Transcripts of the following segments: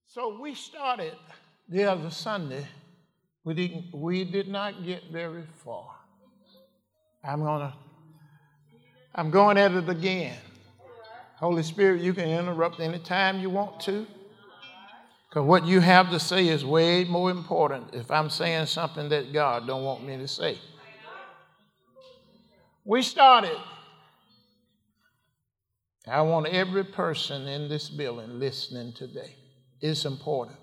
So we started the other Sunday. We did not get very far. I'm going at it again. Holy Spirit, you can interrupt anytime you want to. Because what you have to say is way more important if I'm saying something that God don't want me to say. We started. I want every person in this building listening today. It's important.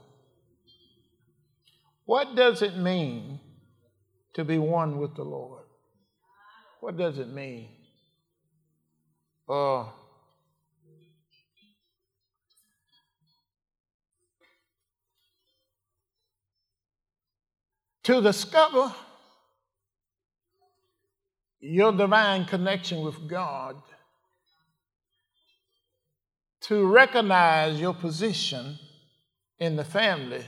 What does it mean to be one with the Lord? What does it mean? To discover your divine connection with God, to recognize your position in the family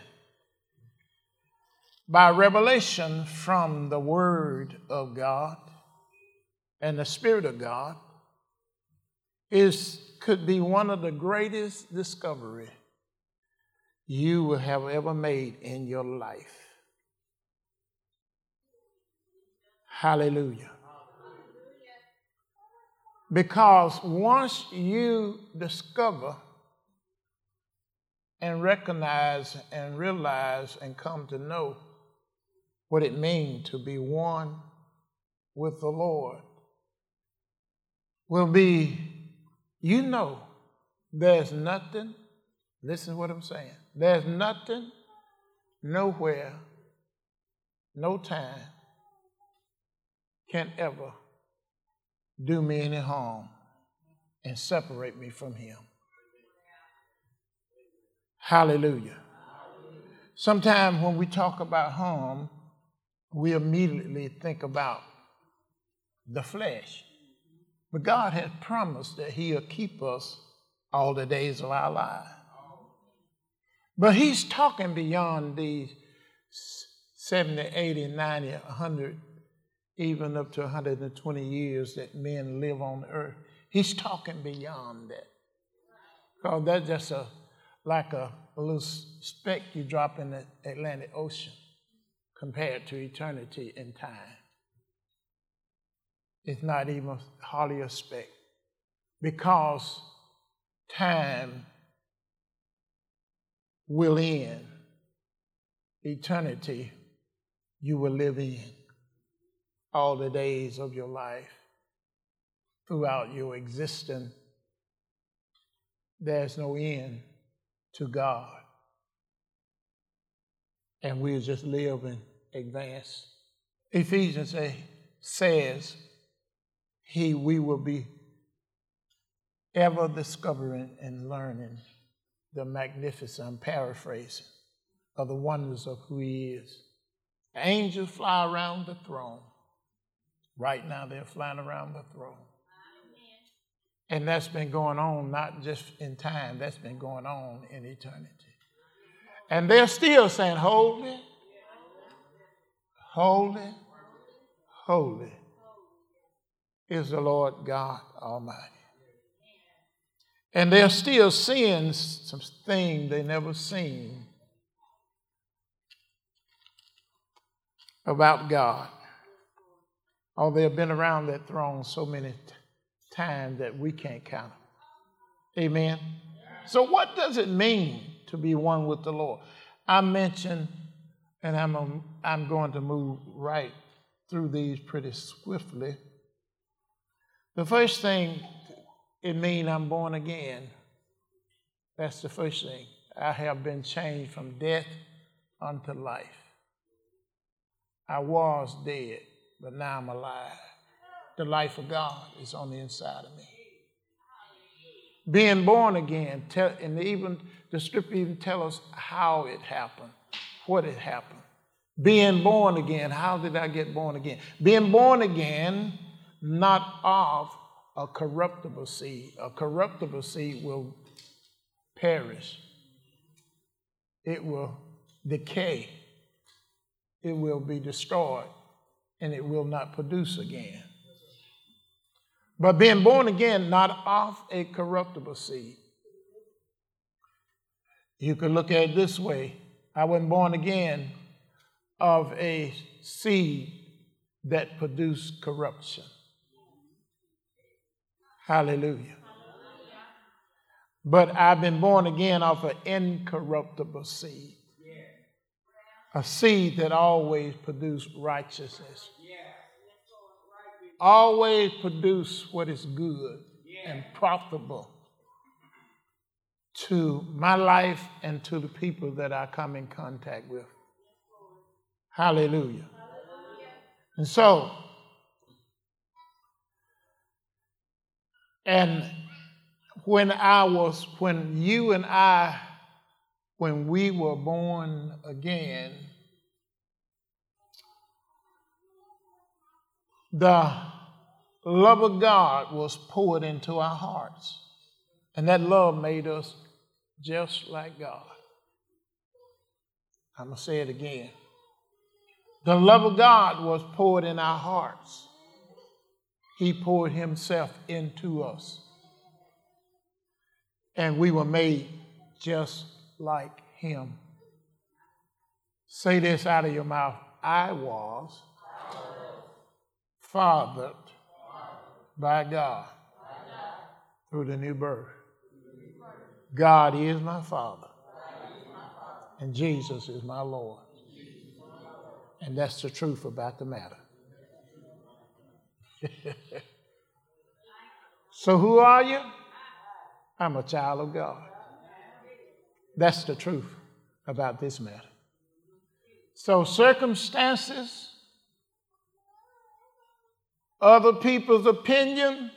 by revelation from the Word of God and the Spirit of God could be one of the greatest discoveries you will have ever made in your life. Hallelujah. Because once you discover and recognize and realize and come to know what it means to be one with the Lord, will be, there's nothing, listen to what I'm saying, there's nothing, nowhere, no time can ever do me any harm and separate me from Him. Hallelujah. Sometimes when we talk about harm, we immediately think about the flesh. But God has promised that He'll keep us all the days of our lives. But He's talking beyond these 70, 80, 90, 100, even up to 120 years that men live on the earth. He's talking beyond that. Because that's just like a little speck you drop in the Atlantic Ocean compared to eternity and time. It's not even hardly a speck. Because time will end. Eternity you will live in all the days of your life. Throughout your existence, there's no end to God. And we'll just live in advance. Ephesians says we will be ever discovering and learning the magnificent, I'm paraphrasing, of the wonders of who He is. The angels fly around the throne. Right now they're flying around the throne. And that's been going on not just in time, that's been going on in eternity. And they're still saying, holy, holy, holy is the Lord God Almighty. And they're still seeing some things they never seen about God. Oh, they have been around that throne so many times that we can't count them. Amen? So what does it mean to be one with the Lord? I mentioned, and I'm going to move right through these pretty swiftly. The first thing, it means I'm born again. That's the first thing. I have been changed from death unto life. I was dead, but now I'm alive. The life of God is on the inside of me. Being born again, and even the scripture even tells us how it happened, what it happened. Being born again, how did I get born again? Being born again, not of a corruptible seed. A corruptible seed will perish. It will decay. It will be destroyed, and it will not produce again. But being born again, not of a corruptible seed. You could look at it this way. I wasn't born again of a seed that produced corruption. Hallelujah. But I've been born again of an incorruptible seed. A seed that always produced righteousness. Always produce what is good and profitable to my life and to the people that I come in contact with. Hallelujah. And so, and when we were born again, the love of God was poured into our hearts. And that love made us just like God. I'm going to say it again. The love of God was poured in our hearts. He poured himself into us. And we were made just like him. Say this out of your mouth. I was fathered by God through the new birth. God is my Father, and Jesus is my Lord. And that's the truth about the matter. So who are you? I'm a child of God. That's the truth about this matter. So circumstances, other people's opinion,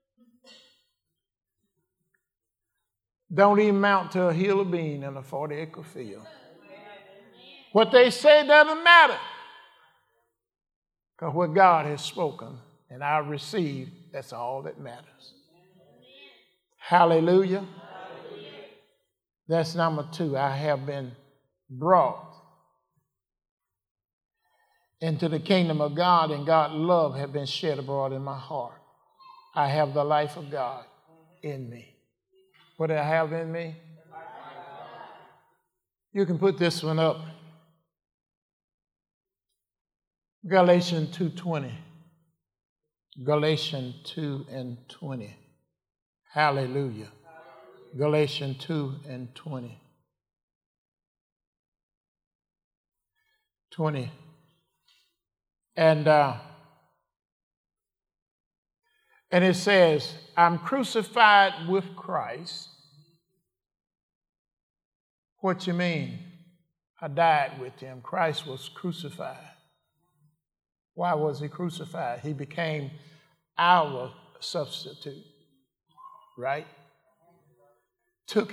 don't even amount to a hill of bean in a 40-acre field. What they say doesn't matter. Because what God has spoken and I received, that's all that matters. Hallelujah. That's number 2. I have been brought into the kingdom of God, and God's love has been shed abroad in my heart. I have the life of God in me. What do I have in me? You can put this one up. Galatians 2:20. Galatians 2:20. Hallelujah. Galatians 2:20. 20. And it says, I'm crucified with Christ. What you mean? I died with him. Christ was crucified. Why was he crucified? He became our substitute, right? Took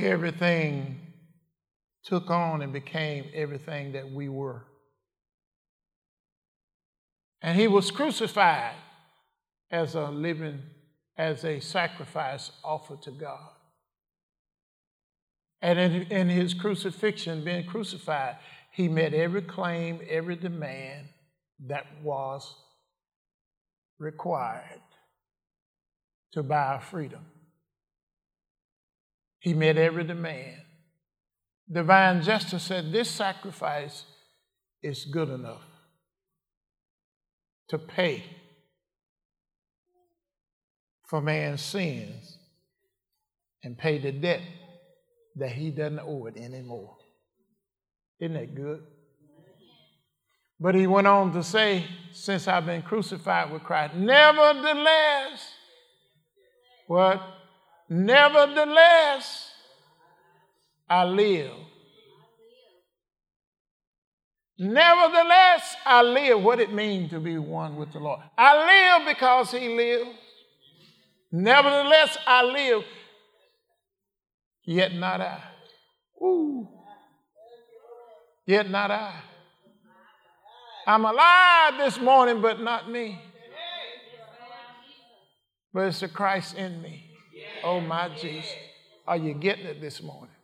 on and became everything that we were. And he was crucified as a sacrifice offered to God. And in his crucifixion, being crucified, he met every claim, every demand that was required to buy our freedom. He met every demand. Divine justice said this sacrifice is good enough to pay for man's sins and pay the debt that he doesn't owe it anymore. Isn't that good? But he went on to say, since I've been crucified with Christ, nevertheless, what? Nevertheless, I live. Nevertheless, I live. What it means to be one with the Lord. I live because he lives. Nevertheless, I live. Yet not I. Ooh. Yet not I. I'm alive this morning, but not me. But it's the Christ in me. Oh, my Jesus. Are you getting it this morning?